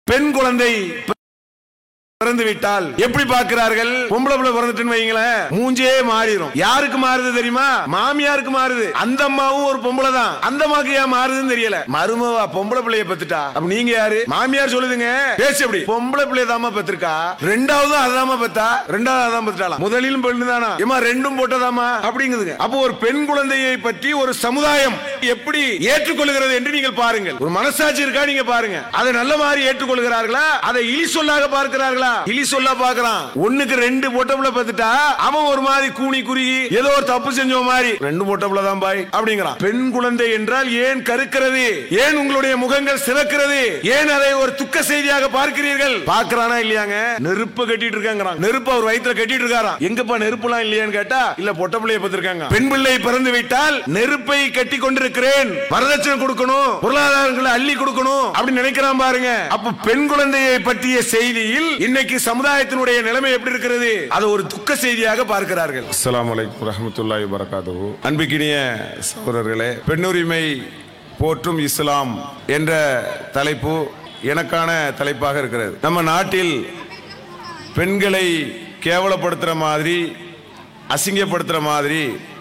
பெண் குழந்தை பிறந்து விட்டால் எப்படி பார்க்கிறார்கள்? பொம்பளை பிள்ளை பிறந்துட்டுன்னு வைங்களேன், மூஞ்சே மாறிடும். யாருக்கு மாறுது தெரியுமா? மாமியாருக்கு மாறுது. அந்த அம்மாவும் ஒரு பொம்பளை தான், அந்த அம்மாக்கு ஏன் மாறுதுன்னு தெரியல. மருமவா பொம்பளை பிள்ளைய பெத்துட்டா, அப்ப நீங்க யாரு? மாமியார் சொல்லுதுங்க, பேசு எப்படி? பொம்பளை பிள்ளைய தாமா பெத்திருக்கா, ரெண்டாவது அதாமா பெத்தா, ரெண்டாவது அதான் பெத்துட்டாலாம், முதலிலும் பெண்ணு தானா, ஏமா ரெண்டும் போட்டதாமா அப்படிங்குதுங்க. அப்போ ஒரு பெண் குழந்தையை பற்றி ஒரு சமுதாயம் எப்படி ஏற்றுக்கொள்கிறது என்று நீங்கள் பாருங்கள். ஒரு மனசாட்சி இருக்கா நீங்க பாருங்க. அதை நல்ல மாதிரி ஏற்றுக்கொள்கிறார்களா, அதை இழி சொல்லாக பார்க்கிறார்களா? இலி சொல்ல பாக்குறான். ஒண்ணுக்கு ரெண்டு பொட்டப்புல பார்த்துட்டா அவன் ஒரு மாதிரி கூனி குறுகி ஏதோ ஒரு தப்பு செஞ்ச மாதிரி, ரெண்டு பொட்டப்புல தான் பாய் அப்படிங்கிறான். பெண் குழந்தை என்றால் ஏன் கருக்கிறது? ஏன் உங்களுடைய முகங்கள் சிவக்கிறது? ஏன் அதை ஒரு துக்க செய்தியாக பார்க்கிறீர்கள்? பார்க்கறானா இல்லையாங்க? நெருப்பு கட்டிட்டு இருக்காங்க. நெருப்பு அவர் வயித்துல கட்டிட்டு இருக்காராம். எங்கப்பா நெருப்புலாம் இல்லையான்னு கேட்டா, இல்ல பொட்டப்புளைய பார்த்திருக்காங்க. பெண் பிள்ளை பிறந்து விட்டால் நெருப்பை கட்டி கொண்டிருக்கிறேன், வரதட்சணை கொடுக்கணும், பொருளாதாரங்களை அள்ளி கொடுக்கணும் அப்படின்னு நினைக்கிறான் பாருங்க. அப்ப பெண் குழந்தையை பற்றிய செய்தியில் இன்னைக்கு சமுதாயத்தினுடைய நிலைமை எப்படி இருக்கிறது? அது ஒரு துக்க செய்தியாக பார்க்கிறார்கள். அஸ்ஸலாமு அலைக்கும் வரஹ்மத்துல்லாஹி வபரகாத்துஹு. அன்பிற்கினிய சகோதரர்களே, பெண்ணுரிமை போற்றும் இஸ்லாம் என்ற தலைப்பு எனக்கான தலைப்பாக இருக்கிறது. நம்ம நாட்டில் பெண்களை கேவலப்படுத்துற மாதிரி, அசிங்கப்படுத்துற மாதிரி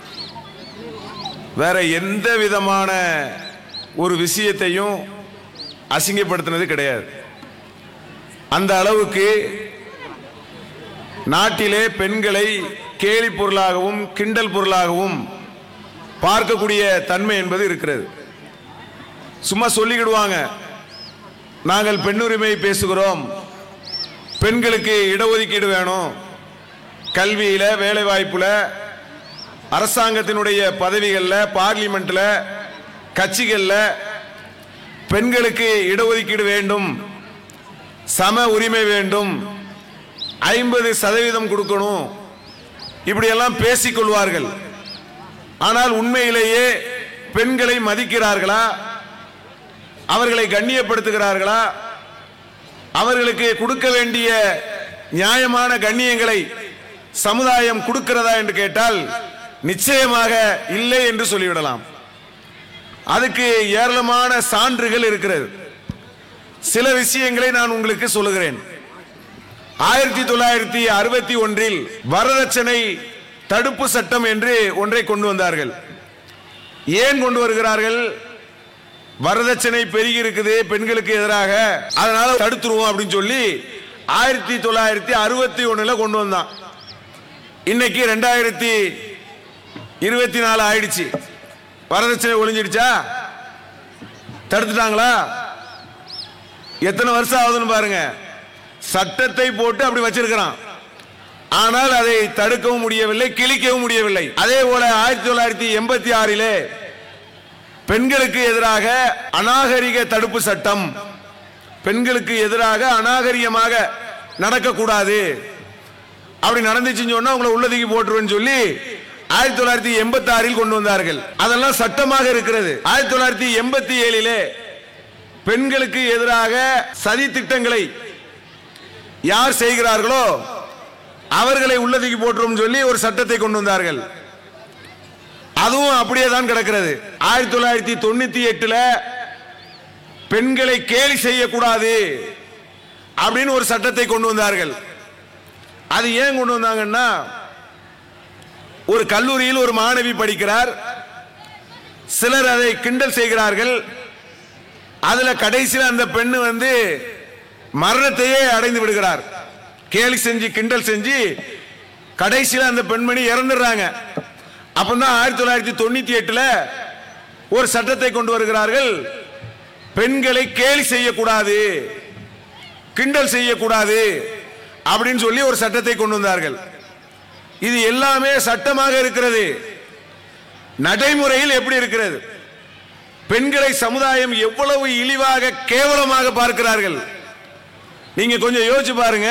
வேற எந்த விதமான ஒரு விஷயத்தையும் அசிங்கப்படுத்தினது கிடையாது. அந்த அளவுக்கு நாட்டிலே பெண்களை கேலி பொருளாகவும் கிண்டல் பொருளாகவும் பார்க்கக்கூடிய தன்மை என்பது இருக்கிறது. சும்மா சொல்லிக்கிடுவாங்க, நாங்கள் பெண்ணுரிமை பேசுகிறோம், பெண்களுக்கு இடஒதுக்கீடு வேணும், கல்வியில, வேலை வாய்ப்புல, அரசாங்கத்தினுடைய பதவிகள்ல, பார்லிமெண்ட்ல, கட்சிகள்ல பெண்களுக்கு இடஒதுக்கீடு வேண்டும், சம உரிமை வேண்டும், 50% கொடுக்கணும், இப்படியெல்லாம் பேசிக் கொள்வார்கள். ஆனால் உண்மையிலேயே பெண்களை மதிக்கிறார்களா? அவர்களை கண்ணியப்படுத்துகிறார்களா? அவர்களுக்கு கொடுக்க வேண்டிய நியாயமான கண்ணியங்களை சமுதாயம் கொடுக்கிறதா என்று கேட்டால் நிச்சயமாக இல்லை என்று சொல்லிவிடலாம். அதுக்கு ஏராளமான சான்றுகள் இருக்கிறது. சில விஷயங்களை நான் உங்களுக்கு சொல்லுகிறேன். 1961 வரதட்சணை தடுப்பு சட்டம் என்று ஒன்றை கொண்டு வந்தார்கள். ஏன் கொண்டு வருகிறார்கள்? வரதட்சணை பெருகி இருக்குது பெண்களுக்கு எதிராக, அதனால தடுத்துருவோம் அப்படின்னு சொல்லி 1961 கொண்டு வந்தான். இன்னைக்கு 2024 ஆயிடுச்சு. வரதட்சணை ஒழிஞ்சிடுச்சா? தடுத்துட்டாங்களா? எத்தனை வருஷம் ஆகுதுன்னு பாருங்க. சட்டத்தை போட்டு அப்படி வச்சிருக்கிறான், ஆனால் அதை தடுக்கவும் முடியவில்லை, கிழிக்கவும் முடியவில்லை. அதே போல 1986 பெண்களுக்கு எதிராக அநாகரிக தடுப்பு சட்டம், பெண்களுக்கு எதிராக அநாகரிகமாக நடக்கக்கூடாது, அப்படி நடந்துச்சுன்னு சொன்னா உங்களை உள்ளதுக்கு போட்டுருவேன்னு சொல்லி 1986 கொண்டு வந்தார்கள். அதெல்லாம் சட்டமாக இருக்கிறது. 1987 பெண்களுக்கு எதிராக சதி திட்டங்களை யார் செய்கிறார்களோ அவர்களை உள்ளதுக்கு போட்டுரும் சொல்லி ஒரு சட்டத்தை கொண்டு வந்தார்கள். அதுவும் அப்படியே தான் கிடக்கிறது. 1998 பெண்களை கேலி செய்யக்கூடாது அப்படின்னு ஒரு சட்டத்தை கொண்டு வந்தார்கள். அது ஏன் கொண்டு வந்தாங்கன்னா, ஒரு கல்லூரியில் ஒரு மாணவி படிக்கிறார், சிலர் அதை கிண்டல் செய்கிறார்கள், அதுல கடைசியில் அந்த பெண்ணு மரணத்தையே அடைந்து விடுகிறார். கேலி செஞ்சு கிண்டல் செஞ்சு கடைசியில் அந்த பெண்மணி இறந்துடுறாங்க. அப்பதான் 1998 ஒரு சட்டத்தை கொண்டு வருகிறார்கள், பெண்களை கேலி செய்யக்கூடாது, கிண்டல் செய்யக்கூடாது அப்படின்னு சொல்லி ஒரு சட்டத்தை கொண்டு வந்தார்கள். இது எல்லாமே சட்டமாக இருக்கிறது. நடைமுறையில் எப்படி இருக்கிறது? பெண்களை சமுதாயம் எவ்வளவு இழிவாக கேவலமாக பார்க்கிறார்கள். நீங்க கொஞ்சம் யோசிச்சு பாருங்க.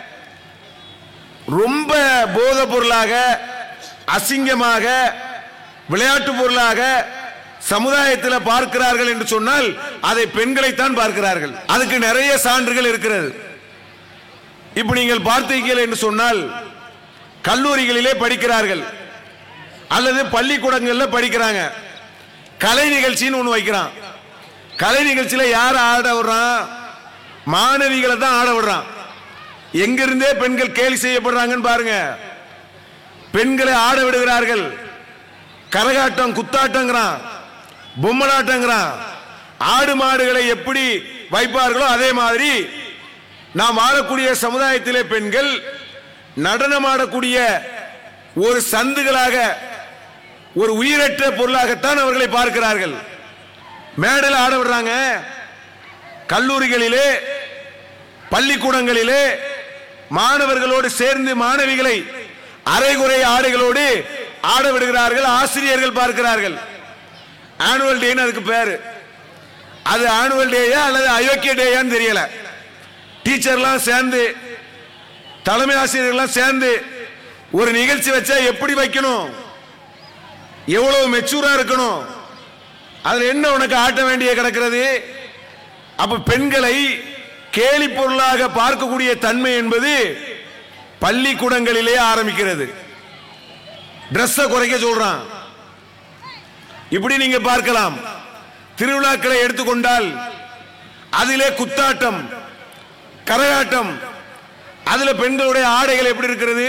ரொம்ப போத பொருளாக, அசிங்கமாக, விளையாட்டு பொருளாக சமுதாயத்தில் பார்க்கிறார்கள் என்று சொன்னால் அதை பெண்களைத்தான் பார்க்கிறார்கள். அதுக்கு நிறைய சான்றுகள் இருக்கிறது. இப்ப நீங்கள் பார்த்தீர்கள் என்று சொன்னால், கல்லூரிகளிலே படிக்கிறார்கள் அல்லது பள்ளிக்கூடங்களில் படிக்கிறாங்க, கலை நிகழ்ச்சின்னு ஒன்று வைக்கிறான். கலை நிகழ்ச்சியில் யார் ஆட விடுறான்? மாணவிகளை தான் ஆட விடுறான். எங்கிருந்தே பெண்கள் கேலி செய்யப்படுறாங்கன்னு பாருங்க. பெண்களை ஆட விடுகிறார்கள். கரகாட்டம், குத்தாட்டங்கிறான், பொம்மலாட்டங்கிறான். ஆடு மாடுகளை எப்படி வைப்பார்களோ அதே மாதிரி நாம் வாழக்கூடிய சமுதாயத்திலே பெண்கள் நடனமாடக்கூடிய ஒரு சந்துகளாக, ஒரு உயிரற்ற பொருளாகத்தான் அவர்களை பார்க்கிறார்கள். மேடையில் ஆட விடுறாங்க. கல்லூரிகளிலே, பள்ளிக்கூடங்களிலே மாணவர்களோடு சேர்ந்து மாணவிகளை அரைகுறை ஆடைகளோடு ஆட விடுகிறார்கள். ஆசிரியர்கள் பார்க்கிறார்கள். ஆனுவல் டேன்னு அதுக்கு பேரு. அது ஆனுவல் டேயா அல்லது அயோக்கிய டேயான்னு தெரியல. டீச்சர்லாம் சேர்ந்து, தலைமை ஆசிரியர்கள்லாம் சேர்ந்து ஒரு நிகழ்ச்சி வச்சா எப்படி வைக்கணும், எவ்வளவு மெச்சூரா இருக்கணும், அதுல என்ன உனக்கு ஆட்ட வேண்டிய கிடக்கிறது? அப்ப பெண்களை கேலி பொருளாக பார்க்கக்கூடிய தன்மை என்பது பள்ளிக்கூடங்களிலே ஆரம்பிக்கிறது. டிரெஸ்ஸை குறைக்க சொல்றான். இப்படி நீங்க பார்க்கலாம். திருவிழாக்களை எடுத்துக்கொண்டால் அதிலே குத்தாட்டம், கரகாட்டம், அதுல பெண்களுடைய ஆடைகள் எப்படி இருக்கிறது?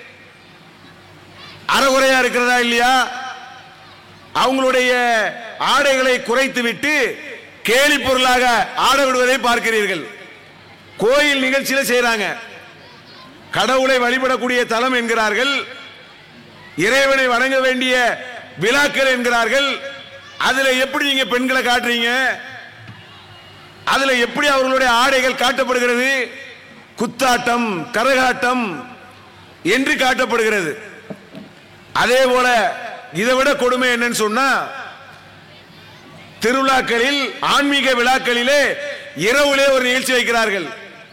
அறகுறையா இருக்கிறதா இல்லையா? அவங்களுடைய ஆடைகளை குறைத்து விட்டு கேலி பொருளாக ஆட விடுவதை பார்க்கிறீர்கள். கோயில் நிகழ்ச்சியில செய்யறாங்க. கடவுளை வழிபடக்கூடிய தலம் என்கிறார்கள், இறைவனை வணங்க வேண்டிய விழாக்கள் என்கிறார்கள். அதுல எப்படி நீங்க பெண்களை காட்டுறீங்க? அதுல எப்படி அவர்களுடைய ஆடைகள் காட்டப்படுகிறது? குத்தாட்டம், கரகாட்டம் என்று காட்டப்படுகிறது. அதே போல இதை விட கொடுமை என்னன்னு சொன்னா, திருவிழாக்களில், ஆன்மீக விழாக்களிலே இரவுலே ஒரு நிகழ்ச்சி வைக்கிறார்கள்.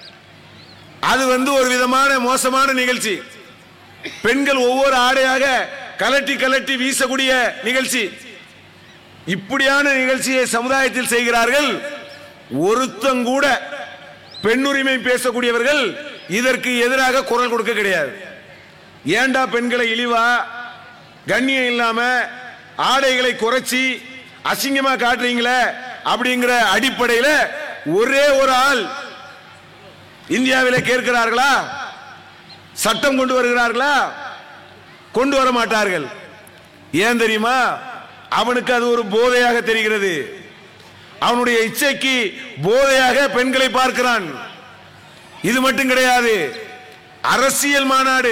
அது ஒரு விதமான மோசமான நிகழ்ச்சி. பெண்கள் ஒவ்வொரு ஆடையாக கலட்டி கலட்டி வீசக்கூடிய நிகழ்ச்சி. இப்படியான நிகழ்ச்சியை சமுதாயத்தில் செய்கிறார்கள். ஒருத்தங்கூட பெண்ணுரிமை பேசக்கூடியவர்கள் இதற்கு எதிராக குரல் கொடுக்க கிடையாது. ஏண்டா பெண்களை இழிவா, கண்ணியம் இல்லாம ஆடைகளை குறைச்சி அசிங்கமா காட்டுறீங்களே அப்படிங்கிற அடிப்படையில் ஒரே ஒரு ஆள் இந்தியாவிலே கேட்கிறார்களா? சட்டம் கொண்டு வருகிறார்களா? கொண்டு வர மாட்டார்கள். ஏன் தெரியுமா? அவனுக்கு அது ஒரு போதையாக தெரிகிறது. அவனுடைய இச்சைக்கு போதையாக பெண்களை பார்க்கிறான். இது மட்டும் கிடையாது, அரசியல் மாநாடு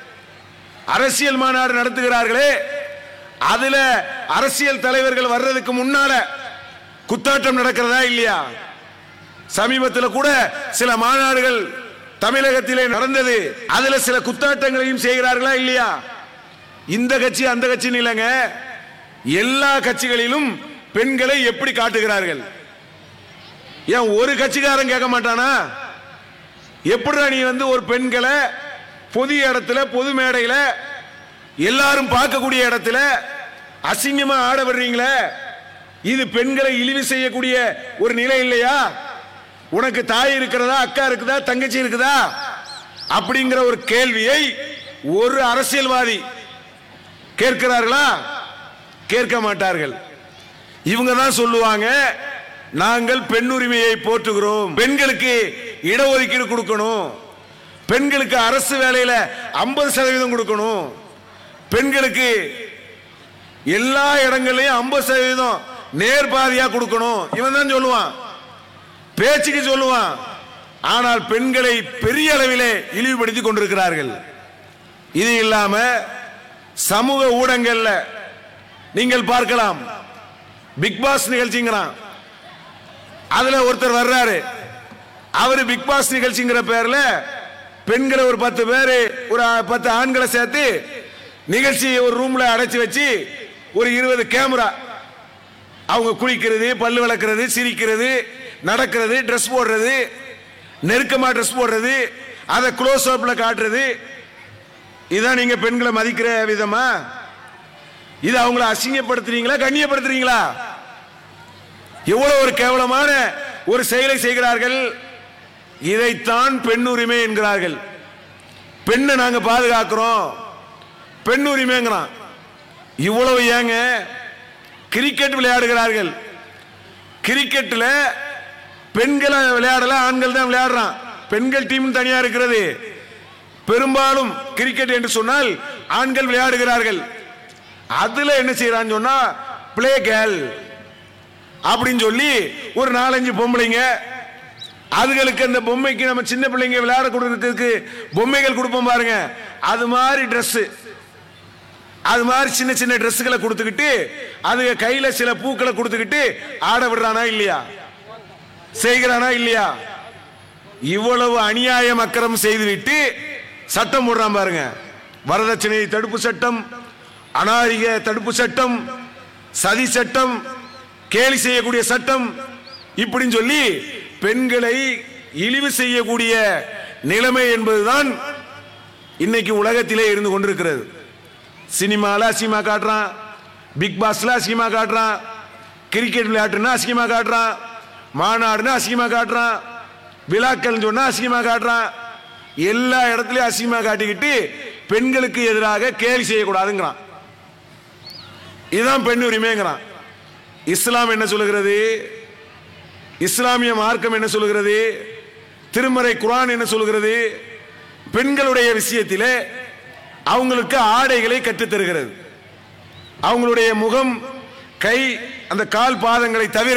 நடத்துகிறார்களே, அதுல அரசியல் தலைவர்கள் வர்றதுக்கு முன்னால குத்தாட்டம் நடக்கிறதா இல்லையா? சமீபத்தில் கூட சில மாநாடுகள் தமிழகத்திலே நடந்தது. அதுல சில குத்தாட்டங்களையும் செய்கிறார்களா இல்லையா? இந்த கட்சி அந்த கட்சி இல்லைங்க, எல்லா கட்சிகளிலும் பெண்களை எப்படி காட்டுகிறார்கள்? ஏன் ஒரு கட்சிக்காரன் கேட்க மாட்டானா? எப்படி நீ ஒரு பெண்களை பொது இடத்துல, பொது மேடையில, எல்லாரும் பார்க்கக்கூடிய இடத்துல அசிங்கமா ஆட விடுறீங்களே, இது பெண்களை இழிவு செய்யக்கூடிய ஒரு நிலை இல்லையா? உனக்கு தாய் இருக்கிறதா, அக்கா இருக்குதா, தங்கச்சி இருக்குதா அப்படிங்கிற ஒரு கேள்வியை ஒரு அரசியல்வாதி கேட்கிறார்களா? கேட்க மாட்டார்கள். இவங்க தான் சொல்லுவாங்க, நாங்கள் பெண்ணுரிமையை போற்றுகிறோம், பெண்களுக்கு இடஒதுக்கீடு கொடுக்கணும், பெண்களுக்கு அரசு வேலையில 50% கொடுக்கணும், பெண்களுக்கு எல்லா இடங்களையும் 50% நேர்பாதியா கொடுக்கணும். இவன் தான் சொல்லுவான், பேச்சுக்கு சொல்லுவான். ஆனால் பெண்களை பெரிய அளவிலே இழிவுபடுத்தி கொண்டிருக்கிறார்கள். இது இல்லாம சமூக ஊடகங்கள்ல நீங்கள் பார்க்கலாம், பிக் பாஸ் நிகழ்ச்சிங்கிறான். அதுல ஒருத்தர் வர்றாரு, அவரு பிக் பாஸ் நிகழ்ச்சிங்கிற பேர்ல பெண்களை ஒரு 10 பேரு, ஒரு 10 ஆண்களை சேர்த்து நிகழ்ச்சி ஒரு ரூம்ல அடைச்சி வச்சு ஒரு 20 கேமரா, அவங்க குளிக்கிறது, பல்லு விளக்குறது, சிரிக்கிறது, நடக்கிறது, ட்ரெஸ் போடுறது, நெருக்கமா ட்ரெஸ் போடுறது, அதை க்ளோஸ் அப்ல காட்டுறது. இதான் நீங்க பெண்களை மதிக்கிற விதமா? இது அவங்களை அசிங்கப்படுத்துறீங்களா, கண்ணியப்படுத்துறீங்களா? எவ்வளவு ஒரு கேவலமான ஒரு செயலை செய்கிறார்கள். இதைத்தான் பெண்ணுரிமை என்கிறார்கள். பெண்ணை நாங்க பாதுகாக்கிறோம், பெண்ணுரிமைங்கிறான். இவ்வளவு ஏங்க? கிரிக்கெட் விளையாடுகிறார்கள். கிரிக்கெட்ல பெண்கள் விளையாடல, ஆண்கள் தான் விளையாடுறான். பெண்கள் டீம் தனியா இருக்கிறது. பெரும்பாலும் கிரிக்கெட் என்று சொன்னால் ஆண்கள் விளையாடுகிறார்கள். அதுல என்ன செய்யறான்னு சொன்னா பிளே கேர்ள் அப்படின்னு சொல்லி ஒரு 4-5 பொம்பளைங்க, அதுகளுக்கு அந்த பொம்மைக்கு நம்ம சின்ன பிள்ளைங்க விளையாட கொடுக்கறதுக்கு பொம்மைகள் கொடுப்போம் பாருங்க, அது மாதிரி Dress, அது மாதிரி சின்ன சின்ன Dressகளை கொடுத்துக்கிட்டு அது கையில சில பூக்களை கொடுத்துக்கிட்டு ஆட விடுறானா இல்லையா, செய்கிறானா இல்லையா? இவ்வளவு அநியாயம் அக்கிரம் செய்துவிட்டு சட்டம் போடுறான் பாருங்க. வரதட்சணை தடுப்பு சட்டம், அநாகரிக தடுப்பு சட்டம், சதி சட்டம், கேலி செய்யக்கூடிய சட்டம், இப்படின்னு சொல்லி பெண்களை இழிவு செய்யக்கூடிய நிலைமை என்பதுதான் இன்னைக்கு உலகத்திலே இருந்து கொண்டிருக்கிறது. சினிமால அசிங்கமா காட்டுறான், பிக் பாஸ்ல அசிங்கமா காட்டுறான், கிரிக்கெட் விளையாட்டுன்னா அசிங்கமா காட்டுறான், மாநாடுன்னா அசிங்கமா காட்டுறான், விழாக்கள் சொன்னா அசிங்கமா காட்டுறான். எல்லா இடத்துலயும் அசிங்கமா காட்டிக்கிட்டு பெண்களுக்கு எதிராக கேலி செய்யக்கூடாதுங்கிறான். இதுதான் பெண் உரிமைங்கிறான். இஸ்லாம் என்ன சொல்லுகிறது? இஸ்லாமிய மார்க்கம் என்ன சொல்லுகிறது? திருமறை குர்ஆன் என்ன சொல்லுகிறது? பெண்களுடைய விஷயத்திலே அவங்களுக்கு ஆடைகளை கற்றுத் தருகிறது. அவங்களுடைய முகம், கை, அந்த கால் பாதங்களை தவிர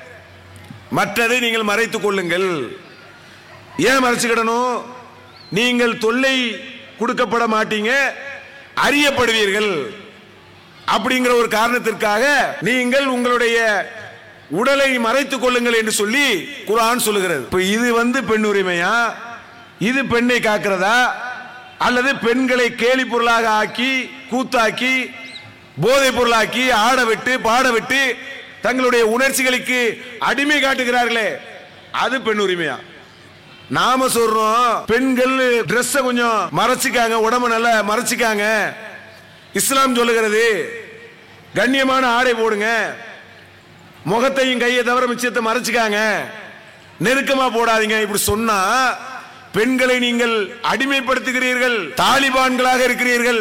மற்றதை நீங்கள் மறைத்துக் கொள்ளுங்கள். ஏன் மறைச்சுக்கிடணும்? நீங்கள் தொல்லை கொடுக்கப்பட மாட்டீங்க, அறியப்படுவீர்கள் அப்படிங்கிற ஒரு காரணத்திற்காக நீங்கள் உங்களுடைய உடலை மறைத்துக் கொள்ளுங்கள் என்று சொல்லி குர்ஆன் சொல்லுகிறது. இப்ப இது பெண் உரிமையா? இது பெண்ணை காக்கிறதா? அல்லது பெண்களை கேலி பொருளாக ஆக்கி, கூத்தாக்கி, போதை பொருளாக்கி, ஆட விட்டு பாட விட்டு தங்களுடைய உணர்ச்சிகளுக்கு அடிமை காட்டுகிறார்களே, அது பெண் உரிமையா? நாம சொல்றோம் பெண்கள் Dress கொஞ்சம் மறைச்சிக்காங்க, உடம்பு நல்லா மறைச்சிக்காங்க, இஸ்லாம் சொல்லுகிறது கண்ணியமான ஆடை போடுங்க, முகத்தையும் கையை தவிர மிச்சத்தை மறைச்சிக்காங்க, நெருக்கமா போடாதீங்க. இப்படி சொன்னா பெண்களை நீங்கள் அடிமைப்படுத்துகிறீர்கள், தாலிபான்களாக இருக்கிறீர்கள்,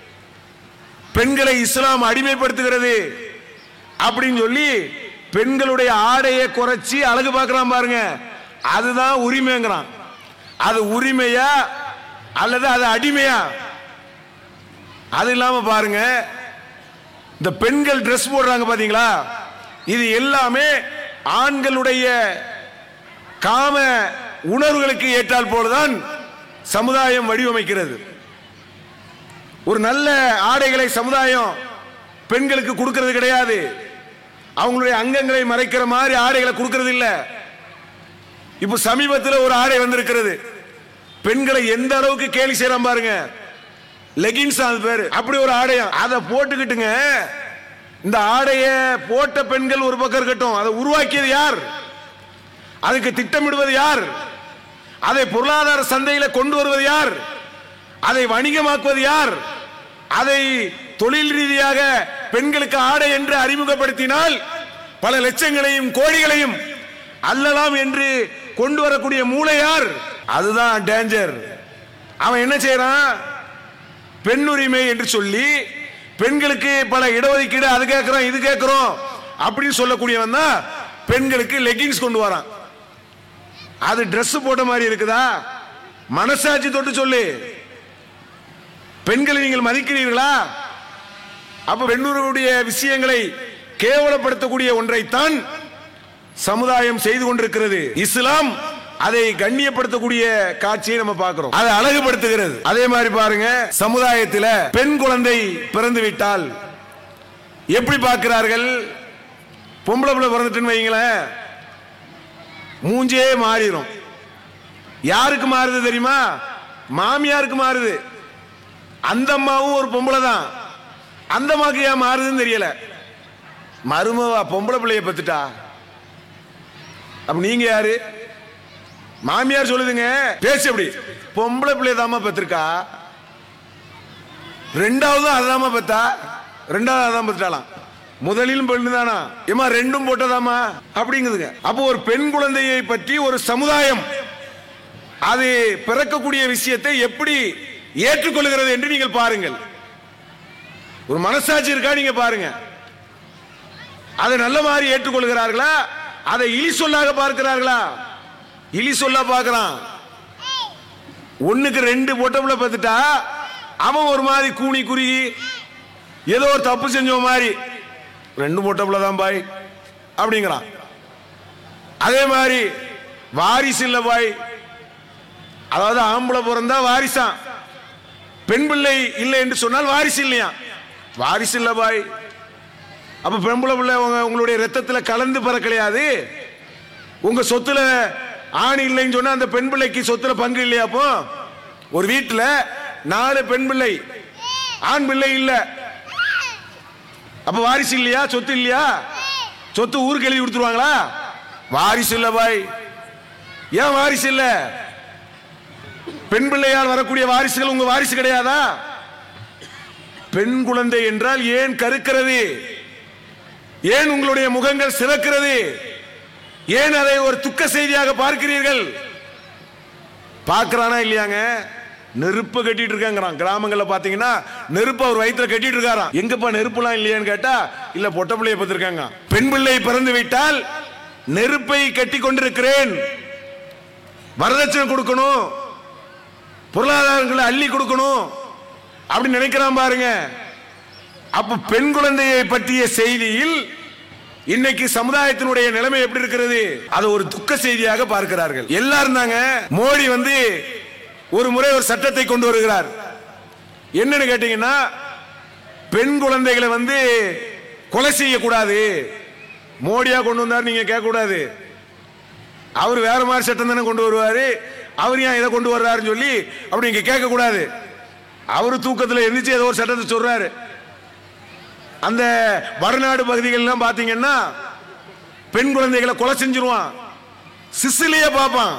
பெண்களை இஸ்லாம் அடிமைப்படுத்துகிறது அப்படின்னு சொல்லி பெண்களுடைய ஆடையை குறைச்சி அழகு பார்க்கிறான் பாருங்க. அதுதான் உரிமைங்கிறான். அது உரிமையா அல்லது அது அடிமையா? அது இல்லாம பாருங்க, இந்த பெண்கள் Dress போடுறாங்க பாத்தீங்களா, இது எல்லாமே ஆண்களுடைய காம உணர்வுகளுக்கு ஏற்றால் போலதான் சமுதாயம் வடிவமைக்கிறது. ஒரு நல்ல ஆடைகளை சமுதாயம் பெண்களுக்கு கொடுக்கிறது கிடையாது. அவங்களுடைய அங்கங்களை மறைக்கிற மாதிரி ஆடைகளை கொடுக்கிறது இல்ல. இப்ப சமீபத்தில் ஒரு ஆடை வந்திருக்கிறது, பெண்களை எந்த அளவுக்கு கேலி செய்யறான் பாருங்க. லெகின்ஸ் அது பேரு. அப்படி ஒரு ஆடையா அதை போட்டுக்கிட்டுங்க. இந்த ஆடைய போட்ட பெண்கள் ஒரு பக்கம் இருக்கட்டும், அதை உருவாக்கியது யார்? அதுக்கு திட்டமிடுவது யார்? அதை பொருளாதார சந்தையில கொண்டு வருவது யார்? அதை வணிகமாக்குவது யார்? அதை தொழில் ரீதியாக பெண்களுக்கு ஆடை என்று அறிமுகப்படுத்தினால் பல லட்சங்களையும் கோடிகளையும் அல்லலாம் என்று கொண்டு வரக்கூடிய மூளை யார்? அதுதான் டேஞ்சர். அவன் என்ன செய்யறான்? பெண் உரிமை என்று சொல்லி பெண்களுக்கு பல இடஒதுக்கீடு, அது கேட்கிறோம் இது கேட்கிறோம் அப்படின்னு சொல்லக்கூடியவன் தான் பெண்களுக்கு லெகின்ஸ் கொண்டு வரான். அது Dress போட்ட மாதிரி இருக்குதா? மனசாட்சி தொட்டு சொல்லு, பெண்களை நீங்கள் மதிக்கிறீர்களா? அப்ப பெண்ணுடைய விஷயங்களை கேவலப்படுத்தக்கூடிய ஒன்றைத்தான் சமுதாயம் செய்து கொண்டிருக்கிறது. இஸ்லாம் அதை கண்ணியப்படுத்தக்கூடிய காட்சியை நம்ம பார்க்கிறோம், அதை அழகுபடுத்துகிறது. அதே மாதிரி பாருங்க, சமுதாயத்தில் பெண் குழந்தை பிறந்து விட்டால் எப்படி பார்க்கிறார்கள்? பொம்பளை பிள்ளை பிறந்துட்டுன்னு வைங்களேன், மூஞ்சே மாறிடும். யாருக்கு மாறுது தெரியுமா? மாமியாருக்கு மாறுது. அந்த அம்மாவும் ஒரு பொம்பளை தான், அந்த அம்மாக்கு ஏன் மாறுதுன்னு தெரியல. மருமவா பொம்பளை பிள்ளைய பத்துட்டா, அப்ப நீங்க யாரு? மாமியார் சொல்லுதுங்க, பேச எப்படி? பொம்பளை பிள்ளைய தாமா பத்திருக்கா, ரெண்டாவது அதாமா பத்தா, ரெண்டாவது அதான் பத்துட்டாலாம், முதலிலும் பெண்ணு தானா, ஏமா ரெண்டும் போட்டதாமா அப்படிங்குதுங்க. அப்போ ஒரு பெண் குழந்தையை பற்றி ஒரு சமுதாயம் அது பிறக்கக்கூடிய விஷயத்தை எப்படி ஏற்றுக்கொள்கிறது என்று நீங்கள் பாருங்கள். ஒரு மனசாட்சி இருக்கா? நீங்க பாருங்க, அதை நல்ல மாதிரி ஏற்றுக்கொள்கிறார்களா அதை இலி சொல்லாக பார்க்கிறார்களா? இலி சொல்ல பார்க்கிறான். ஒண்ணுக்கு 2 பொட்டப்புல பார்த்துட்டா அவன் ஒரு மாதிரி கூனி குறுகி ஏதோ ஒரு தப்பு செஞ்ச மாதிரி 2 பொட்டப்புல தான் பாய் அப்படிங்கிறான். அதே மாதிரி வாரிசு இல்ல பாய், அதாவது ஆம்பளை பிறந்தா வாரிசான், பெண் பிள்ளை இல்லை என்று சொன்னால் வாரிசு இல்லையா? வாரிசு இல்ல பாய். அப்ப பெண்புள்ள பிள்ளை உங்களுடைய ரத்தத்துல கலந்து பிறக்கலையாது. உங்க சொத்துல ஆண் இல்லைன்னு சொன்னா அந்த பெண் பிள்ளைக்கு சொத்துல பங்கு இல்லையா? அப்போ ஒரு வீட்டுல 4 பெண் பிள்ளை, ஆண் பிள்ளை இல்ல, அப்ப வாரிசு இல்லையா? சொத்து இல்லையா? சொத்து ஊருக்கு எழுதி கொடுத்துருவாங்களா? வாரிசு இல்ல பாய். ஏன் வாரிசு இல்ல? பெண் பிள்ளையால் வரக்கூடிய வாரிசுகள் உங்க வாரிசு கிடையாதா? பெண் குழந்தை என்றால் ஏன் கருக்கிறது? ஏன் உங்களுடைய முகங்கள் சிவக்கிறது? ஏன் அதை ஒரு துக்க செய்தியாக பார்க்கிறீர்கள்? பார்க்கிறானா இல்லையாங்க? நெருப்பு கட்டிட்டு இருக்காங்கிறான். கிராமங்கள்ல பாத்தீங்கன்னா நெருப்பு அவர் வயிற்றுல கட்டிட்டு இருக்காராம். எங்கப்பா நெருப்புலாம் இல்லையான்னு கேட்டா இல்ல, பொட்ட பிள்ளைய பார்த்திருக்காங்க. பெண் பிள்ளை பிறந்து விட்டால் நெருப்பை கட்டி கொண்டிருக்கிறேன், வரதட்சணை கொடுக்கணும், பொருளாதாரங்களை அள்ளி கொடுக்கணும் அப்படி நினைக்கிறான் பாருங்க. அப்ப பெண் குழந்தையை பற்றிய செய்தியில் இன்னைக்கு சமுதாயத்தினுடைய நிலைமை எப்படி இருக்கிறது? அது ஒரு துக்க செய்தியாக பார்க்கிறார்கள். எல்லாரும் தாங்க. மோடி ஒரு முறை ஒரு சட்டத்தை கொண்டு வருகிறார். என்னன்னு கேட்டீங்கன்னா, பெண் குழந்தைகளை கொலை செய்யக்கூடாது. மோடியா கொண்டு வந்தார், நீங்க கேட்க கூடாது. அவர் வேற மாதிரி சட்டம் தானே கொண்டு வருவாரு, அவர் ஏன் இதை கொண்டு வர்றாருன்னு சொல்லி அப்படி நீங்க கேட்க கூடாது. அவரு தூக்கத்தில் எந்திரிச்சு ஏதோ ஒரு சட்டத்தை சொல்றாரு. அந்த வடநாடு பகுதிகள் பாத்தீங்கன்னா பெண் குழந்தைகளை கொலை செஞ்சிருவான். சிசிலியே பார்ப்பான்,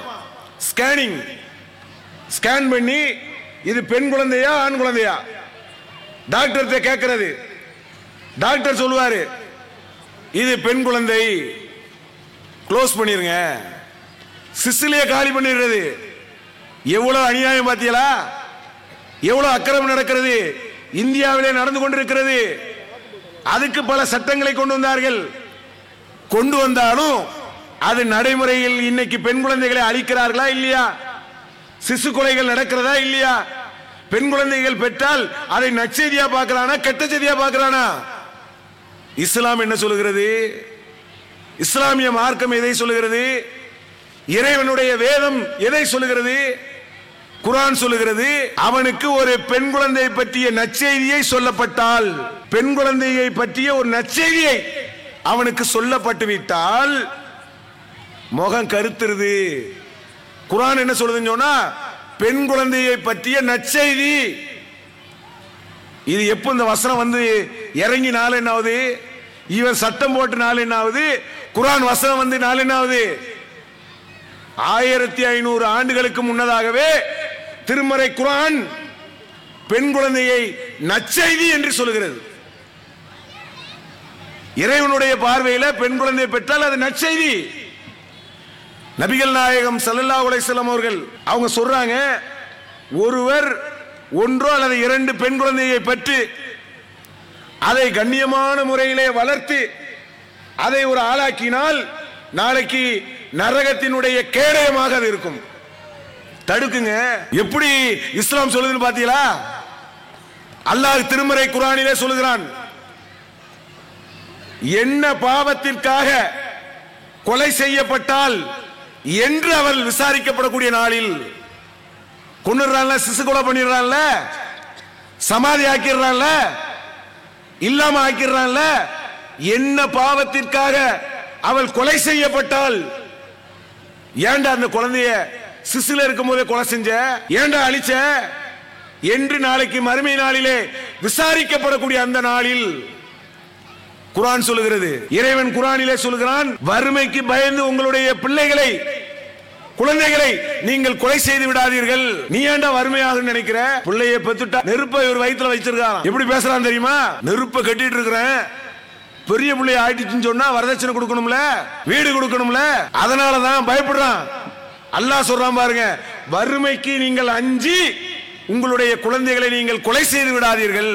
ஸ்கேன் பண்ணி இது பெண் குழந்தையா ஆண் குழந்தையா டாக்டர் கேட்கிறது. டாக்டர் சொல்லுவாரு இது பெண் குழந்தை, க்ளோஸ் பண்ணிருங்க, சிசிலிய காலி பண்ணிடுறது. எவ்வளவு அநியாயம் பாத்தீங்களா? எவ்வளவு அக்கிரமம் நடக்கிறது இந்தியாவிலே நடந்து கொண்டிருக்கிறது. அதுக்கு பல சட்டங்களை கொண்டு வந்தார்கள். கொண்டு வந்தாலும் அது நடைமுறையில் இன்னைக்கு பெண் குழந்தைகளை அழிக்கிறார்களா இல்லையா? சிசு கொலைகள் நடக்கிறதா இல்லையா? பெண் குழந்தைகள் பெற்றால் அதை நற்செய்தியா பார்க்கறானா கெட்ட செய்தியா பார்க்கறானா? இஸ்லாம் என்ன சொல்லுகிறது? இஸ்லாமிய மார்க்கம் எதை சொல்லுகிறது? இறைவனுடைய வேதம் எதை சொல்லுகிறது? குர்ஆன் சொல்லுகிறது, அவனுக்கு ஒரு பெண் குழந்தை பற்றிய நற்செய்தியை சொல்லப்பட்டால், பெண் குழந்தையை பற்றிய ஒரு நற்செய்தியை அவனுக்கு சொல்லப்பட்டு விட்டால் முகம் கருத்துருது. குர்ஆன் என்ன சொல்லுதுன்னு சொன்னா, பெண் குழந்தையை பற்றிய நற்செய்தி. இது எப்ப இந்த வசனம் இறங்கி நாள் என்னாவது, இவன் சட்டம் போட்டு நாள் என்னாவது, குர்ஆன் வசனம் நாள் என்னாவது? 1500 ஆண்டுகளுக்கு முன்னதாகவே திருமறை குர்ஆன் பெண் குழந்தையை நற்செய்தி என்று சொல்லுகிறது. இறைவனுடைய பார்வையில பெண் குழந்தை பெற்றால் அது நற்செய்தி. நபிகள் நாயகம் ஸல்லல்லாஹு அலைஹி வஸல்லம் அவர்கள் அவங்க சொல்றாங்க, ஒருவர் ஒன்றோ அல்லது 2 பெண் குழந்தையை பெற்று அதை கண்ணியமான முறையிலே வளர்த்து அதை ஒரு ஆளாக்கினால் நாளைக்கு நரகத்தினுடைய கேடயமாக அது இருக்கும். தடுக்குங்க. எப்படி இஸ்லாம் சொல்லுதுன்னு பாத்தீங்களா? அல்லாஹ் திருமறை குர்ஆனிலே சொல்லுகிறான், என்ன பாவத்திற்காக கொலை செய்யப்பட்டால் என்று அவள் விசாரிக்கப்படக்கூடிய நாளில், கொன்னுறான்ல, சிசு கொலை பண்ணிடுறான்ல, சமாதி ஆக்கிடுறான்ல, இல்லாம ஆக்கிடுறான்ல, என்ன பாவத்திற்காக அவள் கொலை செய்யப்பட்டால், ஏண்டா அந்த குழந்தைய சிசுல இருக்கும் போதே கொலை செஞ்ச, ஏண்டா அழிச்ச என்று நாளைக்கு மறுமை நாளிலே விசாரிக்கப்படக்கூடிய அந்த நாளில் குர்ஆன் சொல்லுகிறது. இறைவன் குர்ஆனிலே சொல்கிறான், வறுமைக்கு பயந்து உங்களுடைய பிள்ளைகளை, குழந்தைகளை நீங்கள் கொலை செய்து விடாதீர்கள். நீ ஏண்டா வறுமையாக நினைக்கிற? பிள்ளைய பெத்துட்டா நெருப்பை ஒரு வயிற்றுல வச்சிருக்கான். எப்படி பேசுறான் தெரியுமா? நெருப்பை கட்டிட்டு இருக்கிறேன், பெரிய பிள்ளை ஆயிடுச்சுன்னு சொன்னா வரதட்சணை கொடுக்கணும்ல, வீடு கொடுக்கணும்ல, அதனாலதான் பயப்படுறான். அல்லாஹ் சொல்றான் பாருங்க, வறுமைக்கு நீங்கள் அஞ்சி உங்களுடைய குழந்தைகளை நீங்கள் கொலை செய்து விடாதீர்கள்.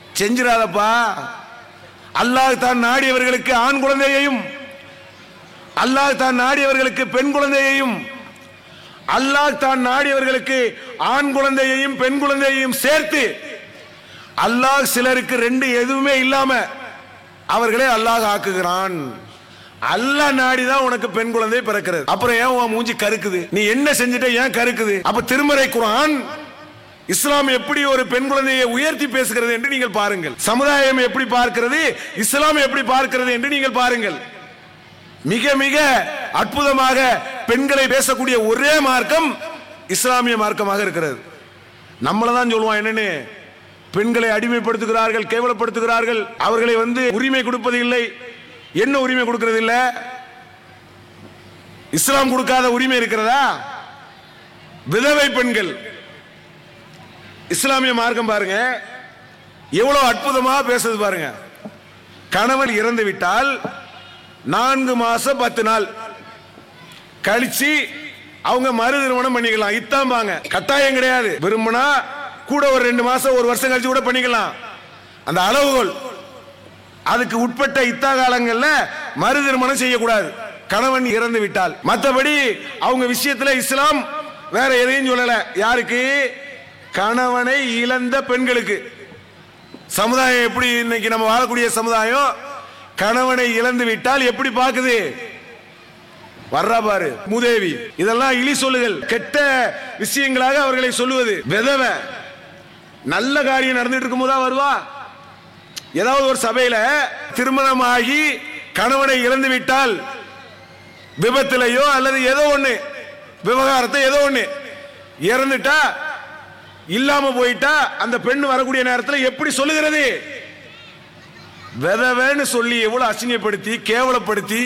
செஞ்சிடாதப்பா. அல்லாஹ் தான் நாடியவர்களுக்கு ஆண் குழந்தையையும் அல்லாஹ் தான் நாடியவர்களுக்கு பெண் குழந்தையையும், அல்லாஹ் தான் நாடியவர்களுக்கு ஆண் குழந்தையையும் பெண் குழந்தையையும் சேர்த்து, அல்லாஹ் சிலருக்கு ரெண்டு எதுவுமே இல்லாம அவர்களே அல்லாஹ் ஆக்குகிறான். அல்லாஹ் நாடிதான் உனக்கு பெண் குழந்தை பிறக்கிறது. அப்புறம் ஏன் உன் மூஞ்சி கருக்குது? நீ என்ன செஞ்சிட்ட ஏன் கருக்குது? அப்ப திருமறை குர்ஆன் இஸ்லாம் எப்படி ஒரு பெண் குழந்தையை உயர்த்தி பேசுகிறது என்று நீங்கள் பாருங்கள். சமுதாயம் எப்படி பார்க்கிறது, இஸ்லாம் எப்படி பார்க்கிறது என்று நீங்கள் பாருங்கள். மிக மிக அற்புதமாக பெண்களை பேசக்கூடிய ஒரே மார்க்கம் இஸ்லாமிய மார்க்கமாக இருக்கிறது. நம்மளதான் சொல்லுவான் என்னன்னு, பெண்களை அடிமைப்படுத்துகிறார்கள், கேவலப்படுத்துகிறார்கள், அவர்களை உரிமை கொடுப்பது இல்லை. என்ன உரிமை கொடுக்கிறது இல்ல? இஸ்லாம் கொடுக்காத உரிமை இருக்கிறதா? விதவை பெண்கள், இஸ்லாமிய மார்க்கம் பாருங்க எவ்வளவு அற்புதமா பேசுது பாருங்க. கணவன் இறந்து விட்டால் 4 மாசம் 10 நாள் கழிச்சு அவங்க மறு திருமணம் பண்ணிக்கலாம். இத்தாம்பாங்க, கட்டாயம் கிடையாது. விரும்பினா கூட ஒரு 2 மாசம் 1 வருஷம் கழிச்சு கூட பண்ணிக்கலாம். அந்த அளவுகோல், அதுக்கு உட்பட்ட இத்தா காலங்கள்ல மறு திருமணம் செய்யக்கூடாது கணவன் இறந்து விட்டால். மற்றபடி அவங்க விஷயத்துல இஸ்லாம் வேற எதையும் சொல்லல. யாருக்கு? கணவனை இழந்த பெண்களுக்கு. சமுதாயம் எப்படி இன்னைக்கு நம்ம வாழக்கூடிய சமுதாயம் கணவனை இழந்து விட்டால் எப்படி பாக்குது? வர்றா பாரு மூதேவி. இதெல்லாம் இழி சொல்லுகள், கெட்ட விஷயங்களாக அவர்களை சொல்லுவது. விதவை நல்ல காரியம் நடந்துட்டு இருக்கும் போதா வருவா? ஏதாவது ஒரு சபையில திருமணமாகி கணவனை இழந்து விட்டால், விபத்திலையோ அல்லது ஏதோ ஒண்ணு விவகாரத்தை ஏதோ ஒண்ணு இறந்துட்டா, இல்லாம போயிட்டா, அந்த பெண் வரக்கூடிய நேரத்தில் எப்படி சொல்லுகிறது? விதவைன்னு சொல்லி எவ்வளவு அசிங்கப்படுத்தி கேவலப்படுத்தி.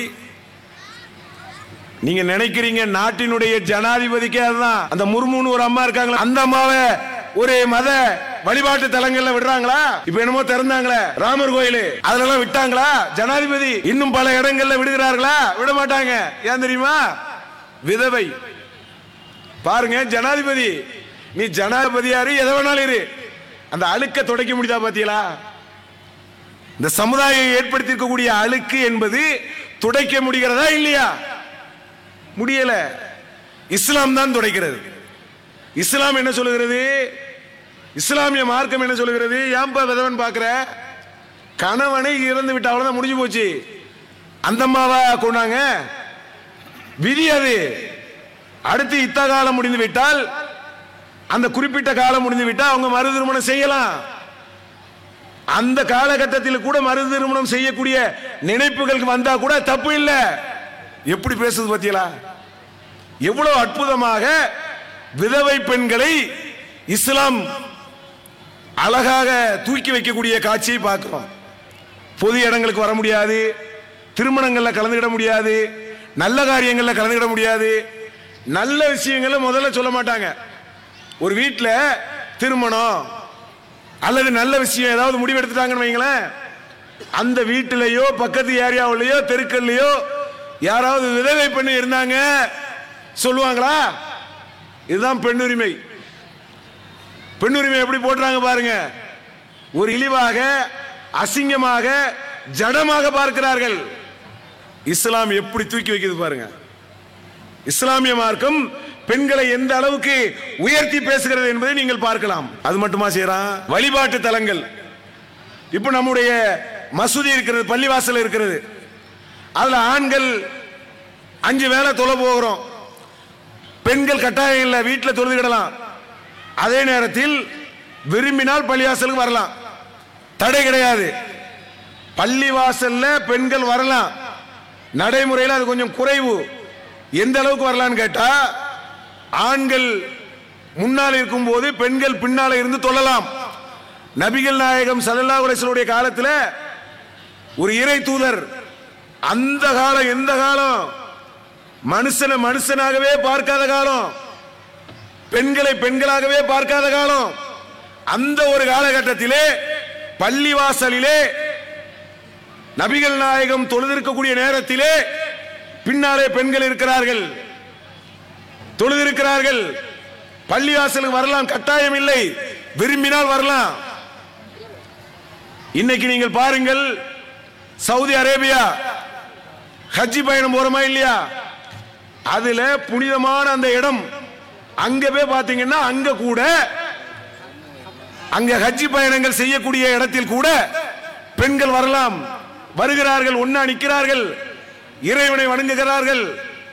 நீங்க நினைக்கிறீங்க நாட்டினுடைய ஜனாதிபதிக்கே அதுதான். அந்த முர்முன்னு ஒரு அம்மா இருக்காங்களா, அந்த அம்மாவை ஒரு மத வழிபாட்டு தலங்கள்ல விடுறாங்களா? இப்ப என்னமோ திறந்தாங்களே ராமர் கோயில், அதெல்லாம் விட்டாங்களா? ஜனாதிபதி இன்னும் பல இடங்கள்ல விடுகிறார்களா? விட மாட்டாங்க. ஏன் தெரியுமா? விதவை. பாருங்க, ஜனாதிபதி, நீ ஜனாதிபதியாரு எதை வேணாலும் இரு, அந்த அழுக்க துடைக்க முடியுதா? பாத்தீங்களா? இந்த சமுதாயம் ஏற்படுத்தி இருக்கக்கூடிய அழுக்கு என்பது துடைக்க முடிகிறதா இல்லையா? முடியல. இஸ்லாம் தான் துடைக்கிறது. இஸ்லாம் என்ன சொல்லுகிறது? இஸ்லாமிய மார்க்கம் என்ன சொல்லுகிறது? ஏன்பா விதவன் பாக்குற? கணவனை இறந்து விட்டு அவ்வளவுதான், முடிஞ்சு போச்சு. அந்த அம்மாவா கொண்டாங்க? விதி அது. அடுத்து இத்த காலம் முடிந்து விட்டால், அந்த குறிப்பிட்ட காலம் முடிந்து விட்டால் அவங்க மறு திருமணம் செய்யலாம். அந்த காலகட்டத்தில் கூட மறு திருமணம் செய்யக்கூடிய நினைப்புகளுக்கு வந்தா கூட தப்பு இல்லை. எப்படி பேசுது பத்தியலா? எவ்வளவு அற்புதமாக விதவை பெண்களை இஸ்லாம் அழகாக தூக்கி வைக்கக்கூடிய காட்சியை பார்க்கிறோம். பொது இடங்களுக்கு வர முடியாது, திருமணங்கள்ல கலந்துக்கிட முடியாது, நல்ல காரியங்கள்ல கலந்துக்கிட முடியாது, நல்ல விஷயங்களை முதல்ல சொல்ல மாட்டாங்க. ஒரு வீட்டில் திருமணம் அல்லது நல்ல விஷயம் ஏதாவது முடிவு எடுத்துட்டாங்கன்னு வைங்களேன், அந்த வீட்டிலேயோ பக்கத்து ஏரியாவிலேயோ தெருக்கள்லையோ யாராவது விதவை பெண்ணு இருந்தாங்க சொல்லுவாங்களா? இதுதான் பெண்ணுரிமை. பெண்ணுரிமை எப்படி போட்டுறாங்க பாருங்க. ஒரு இழிவாக, அசிங்கமாக, ஜடமாக பார்க்கிறார்கள். இஸ்லாம் எப்படி தூக்கி வைக்குது பாருங்க. இஸ்லாமிய மார்க்கம் பெண்களை எந்த அளவுக்கு உயர்த்தி பேசுகிறது என்பதை நீங்கள் பார்க்கலாம். அது மட்டுமா செய்யறான்? வழிபாட்டு தலங்கள். இப்ப நம்முடைய மசூதி இருக்கிறது, பள்ளிவாசல் இருக்கிறது. அதுல ஆண்கள் 5 வேளை தொழ போகிறோம். பெண்கள் கட்டாயம் இல்லை, வீட்டில் தொழுதுகிடலாம். அதே நேரத்தில் விரும்பினால் பள்ளிவாசலுக்கு வரலாம், தடை கிடையாது. பள்ளிவாசல்ல பெண்கள் வரலாம், நடைமுறையில் அது கொஞ்சம் குறைவு. எந்த அளவுக்கு வரலான்னு கேட்டா, ஆண்கள் முன்னால் இருக்கும் போது பெண்கள் பின்னால இருந்து தொழலாம். நபிகள் நாயகம் ஸல்லல்லாஹு அலைஹி வஸல்லம் காலத்தில் ஒரு இறை தூதர், அந்த காலம் எந்த காலம், மனுஷனை மனுஷனாகவே பார்க்காத காலம், பெண்களை பெண்களாகவே பார்க்காத காலம். அந்த ஒரு காலகட்டத்திலே பள்ளிவாசலிலே நபிகள் நாயகம் தொழுதிருக்கக்கூடிய நேரத்திலே பின்னாலே பெண்கள் இருக்கிறார்கள், தொழுதிருக்கிறார்கள். பள்ளிவாசலுக்கு வரலாம், கட்டாயம் இல்லை, விரும்பினால் வரலாம். இன்னைக்கு நீங்கள் பாருங்கள், சவுதி அரேபியா ஹஜ்ஜி பயணம் போறோமா இல்லையா, அதுல புனிதமான அந்த இடம் அங்க போய் பாத்தீங்கன்னா அங்க கூட அங்க ஹஜ்ஜி பயணங்கள் செய்யக்கூடிய இடத்தில் கூட பெண்கள் வரலாம், வருகிறார்கள், ஒன்னா நிற்கிறார்கள், இறைவனை வணங்குகிறார்கள்.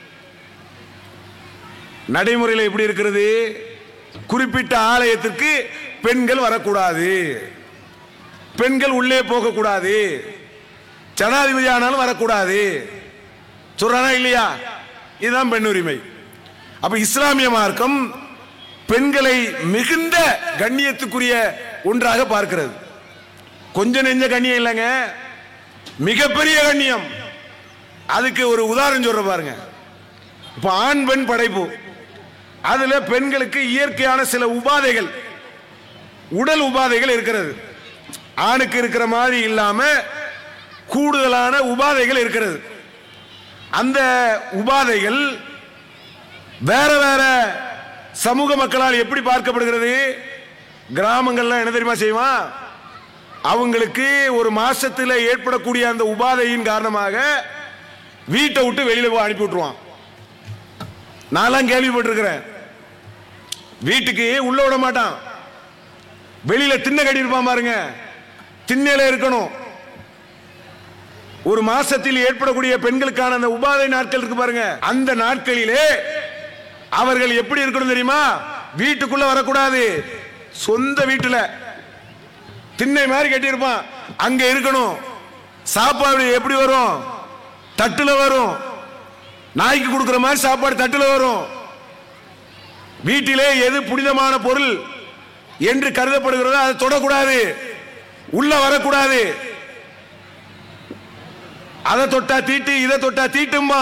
நடைமுறையில் எப்படி இருக்கிறது? குறிப்பிட்ட ஆலயத்திற்கு பெண்கள் வரக்கூடாது, பெண்கள் உள்ளே போகக்கூடாது, ஜனாதிபதி ஆனாலும் வரக்கூடாது சொல்றானா இல்லையா? இதுதான் பெண் உரிமை. அப்ப இஸ்லாமிய மார்க்கம் பெண்களை மிகுந்த கண்ணியத்துக்குரிய ஒன்றாக பார்க்கிறது. கொஞ்சம் நெஞ்ச கண்ணியம் இல்லைங்க, மிகப்பெரிய கண்ணியம். அதுக்கு ஒரு உதாரணம் சொல்ற பாருங்க. இப்ப ஆண் பெண் படைப்பு, அதுல பெண்களுக்கு இயற்கையான சில உபாதைகள், உடல் உபாதைகள் இருக்கிறது. ஆணுக்கு இருக்கிற மாதிரி இல்லாம கூடுதலான உபாதைகள் இருக்கிறது. அந்த உபாதைகள் வேற வேற சமூக மக்களால் எப்படி பார்க்கப்படுகிறது? கிராமங்கள்ல என்ன தெரியுமா செய்வான்? அவங்களுக்கு ஒரு மாசத்துல ஏற்படக்கூடிய அந்த உபாதையின் காரணமாக வீட்டை விட்டு வெளியில போய் அனுப்பி விட்டுருவான். நான் கேள்விப்பட்டிருக்கிறேன். வீட்டுக்கு உள்ள விட மாட்டான், வெளியில திண்ணை கட்டி இருப்பான் பாருங்க, திண்ணையில இருக்கணும். ஒரு மாசத்தில் ஏற்படக்கூடிய பெண்களுக்கான அந்த உபாதை நாட்கள் இருக்கு பாருங்க, அந்த நாட்களிலே அவர்கள் எப்படி இருக்கணும் தெரியுமா? வீட்டுக்குள்ள வரக்கூடாது, சொந்த வீட்டுல திண்ணை மாதிரி கட்டியிருப்பான், அங்க இருக்கணும். சாப்பாடு எப்படி வரும்? தட்டுல வரும். நாய்க்கு கொடுக்கிற மாதிரி சாப்பாடு தட்டுல வரும். வீட்டிலே எது புனிதமான பொருள் என்று கருதப்படுகிறதோ அதை தொடக்கூடாது, உள்ள வரக்கூடாது. அதை தொட்டா தீட்டு, இதை தொட்டா தீட்டுமா.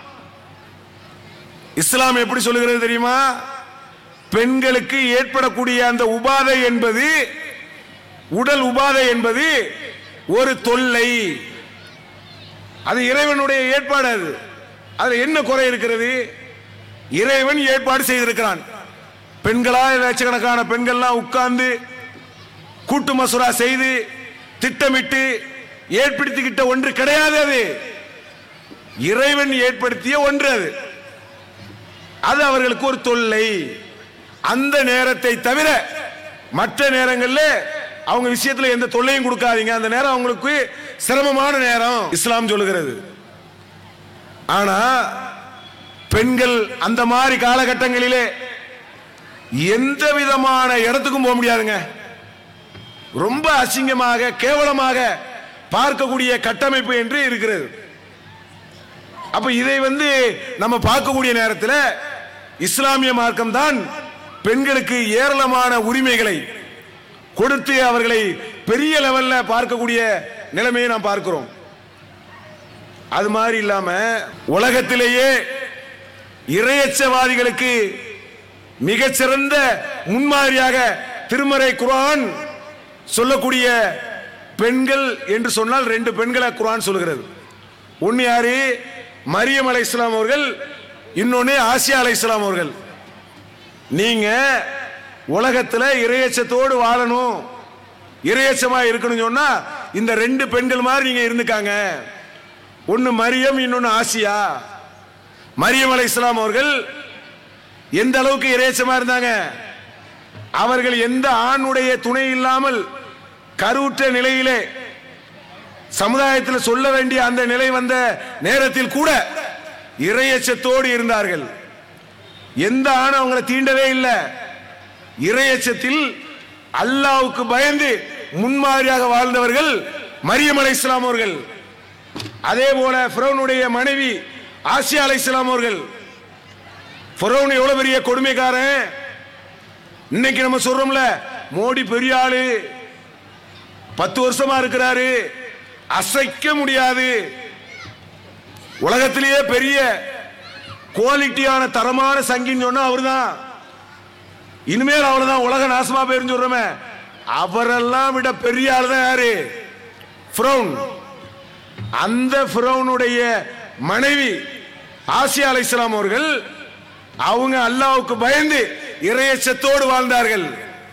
இஸ்லாம் எப்படி சொல்லுகிறது தெரியுமா? பெண்களுக்கு ஏற்படக்கூடிய அந்த உபாதை என்பது, உடல் உபாதை என்பது ஒரு தொல்லை. அது இறைவனுடைய ஏற்பாடு. அது அதுல என்ன குறை இருக்கிறது? இறைவன் ஏற்பாடு செய்திருக்கிறான். பெண்களா லட்சக்கணக்கான பெண்கள்லாம் உட்கார்ந்து கூட்டு மசூரா செய்து திட்டமிட்டு ஏற்படுத்திக்கிட்ட ஒன்று கிடையாது. அது இறைவன் ஏற்படுத்திய ஒன்று. அது அவர்களுக்கு ஒரு தொல்லை. அந்த நேரத்தை தவிர மற்ற நேரங்களில் அவங்க விஷயத்தில் எந்த தொல்லையும் கொடுக்காதீங்க. அந்த நேரம் அவங்களுக்கு சிரமமான நேரம் இஸ்லாம் சொல்லுகிறது. ஆனா பெண்கள் அந்த மாதிரி காலகட்டங்களிலே எந்த விதமான இடத்துக்கும் போக முடியாதுங்க. ரொம்ப அசிங்கமாக கேவலமாக பார்க்கக்கூடிய கட்டமைப்பு என்று இருக்கிறது. அப்ப இதை நம்ம பார்க்கக்கூடிய நேரத்தில் இஸ்லாமிய மார்க்கம் தான் பெண்களுக்கு ஏராளமான உரிமைகளை கொடுத்து அவர்களை பெரிய லெவல்ல பார்க்கக்கூடிய நிலைமையை நாம் பார்க்கிறோம். அது மாதிரி இல்லாம உலகத்திலேயே இறையச்சவாதிகளுக்கு மிகச்சிறந்த முன்மாதிரியாக திருமறை குர்ஆன் சொல்லக்கூடிய பெண்கள் என்று சொன்னால் 2 பெண்களை குர்ஆன் சொல்லுகிறது. ஒன்னு யாரு? மரியம் அலைஹிஸ்ஸலாம் அவர்கள், இன்னொன்னு ஆசியா அலைஹிஸ்ஸலாம் அவர்கள். நீங்க உலகத்துல இறையச்சத்தோடு வாழணும், இறையச்சமா இருக்கணும் சொன்னா இந்த 2 பெண்கள் மாதிரி நீங்க இருந்துக்காங்க. ஒன்னு மரியம், இன்னொன்னு ஆசியா. மரியம் அலைஹிஸ்ஸலாம் அவர்கள் எந்த அளவுக்கு இறையச்சமா இருந்தாங்க? அவர்கள் எந்த ஆணுடைய துணை இல்லாமல் கருவுற்ற நிலையிலே சமுதாயத்தில் சொல்ல வேண்டிய அந்த நிலை வந்த நேரத்தில் கூட இறையச்சத்தோடு இருந்தார்கள். எந்த ஆணும் அவங்களை தீண்டவே இல்லை. இறையச்சத்தில் அல்லாஹ்வுக்கு பயந்து முன்மாதிரியாக வாழ்ந்தவர்கள் மரியம் அலைஹிஸ்ஸலாம் அவர்கள். அதே போல ஃபிரௌனுடைய மனைவி ஆசியா அலைஹிஸ்ஸலாம் அவர்கள். ஃபிரௌன் எவ்வளவு பெரிய கொடுமைக்காரன். இன்னைக்கு நம்ம சொல்றோம்ல, மோடி பெரிய ஆளு, 10 வருஷமா இருக்கிறாரு, அசைக்க முடியாது, உலகத்திலேயே பெரிய குவாலிட்டியான தரமான சங்கின்னு சொன்னா அவர்தான். இனிமேல் அவ்வளவுதான், உலக நாசமா போயிருந்து சொல்றோமே, அவரெல்லாம் விட பெரிய ஆள் தான் யாரு? ஃபிரௌன். அந்த ஃபிரௌனுடைய மனைவி ஆசியா அலைஹிஸ்ஸலாம் அவர்கள், அவங்க அல்லாஹ்வுக்கு பயந்து இறையச்சத்தோடு வாழ்ந்தார்கள்.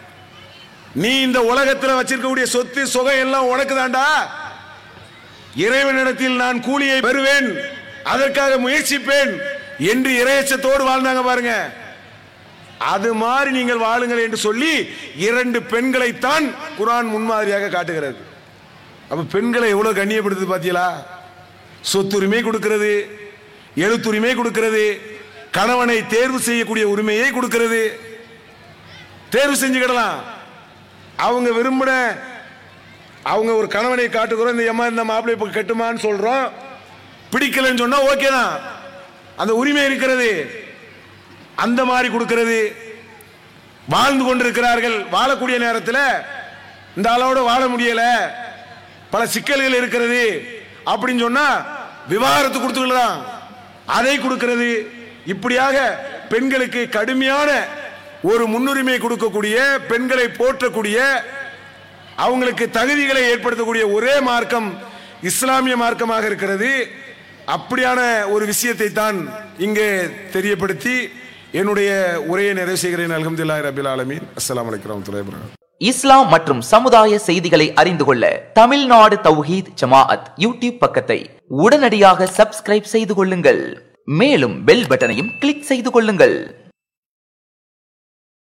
நீ இந்த உலகத்தில் வச்சிருக்கக்கூடிய சொத்து சுகம் எல்லாம் உனக்கு தாண்டா, இறைவனிடத்தில் நான் கூலியை பெறுவேன் அதற்காக முயற்சிப்பேன் என்று இறையச்சத்தோடு வாழ்ந்தாங்க பாருங்க. அது மாதிரி நீங்கள் வாழுங்கள் என்று சொல்லி 2 பெண்களைத்தான் குர்ஆன் முன்மாதிரியாக காட்டுகிறது. அப்ப பெண்களை எவ்வளவு கண்ணியப்படுத்துது பாத்தீங்களா? சொத்துரிமை கொடுக்கிறது, எழுத்துரிமை கொடுக்கிறது, கணவனை தேர்வு செய்யக்கூடிய உரிமையை கொடுக்கிறது. தேர்வு செஞ்சுக்கிடலாம். அவங்க விரும்பின அவங்க ஒரு கணவனை காட்டுகிறோம், இந்த அம்மா இந்த மாப்பிள்ளை இப்ப கட்டுமான்னு சொல்றோம், பிடிக்கலன்னு சொன்னா ஓகே தான், அந்த உரிமை இருக்கிறது. அந்த மாதிரி கொடுக்கிறது. வாழ்ந்து கொண்டிருக்கிறார்கள், வாழக்கூடிய நேரத்தில் இந்த ஆளோட வாழ முடியல, பல சிக்கல்கள் இருக்கிறது அப்படின்னு சொன்னா விவாகரத்து கொடுத்துக்கலாம், அதை கொடுக்கிறது. இப்படியாக பெண்களுக்கு கடுமையான ஒரு முன்னுரிமை கொடுக்கக்கூடிய, பெண்களை போற்றக்கூடிய, அவங்களுக்கு தகுதிகளை ஏற்படுத்தக்கூடிய ஒரே மார்க்கம் இஸ்லாமிய மார்க்கமாக இருக்கிறது. அப்படியான ஒரு விஷயத்தை தான் இங்கே தெரியப்படுத்தி என்னுடைய உரையை நிறைவு செய்கிறேன். அல்ஹம்துலில்லாஹி ரப்பில் ஆலமீன். அஸ்ஸலாமு அலைக்கும் வரஹ்மத்துல்லாஹி வபரகாத்துஹு. இஸ்லாம் மற்றும் சமுதாய செய்திகளை அறிந்து கொள்ள தமிழ்நாடு தௌஹீத் ஜமாஅத் யூடியூப் பக்கத்தை உடனடியாக சப்ஸ்கிரைப் செய்து கொள்ளுங்கள். மேலும் பெல் பட்டனையும் கிளிக் செய்து கொள்ளுங்கள்.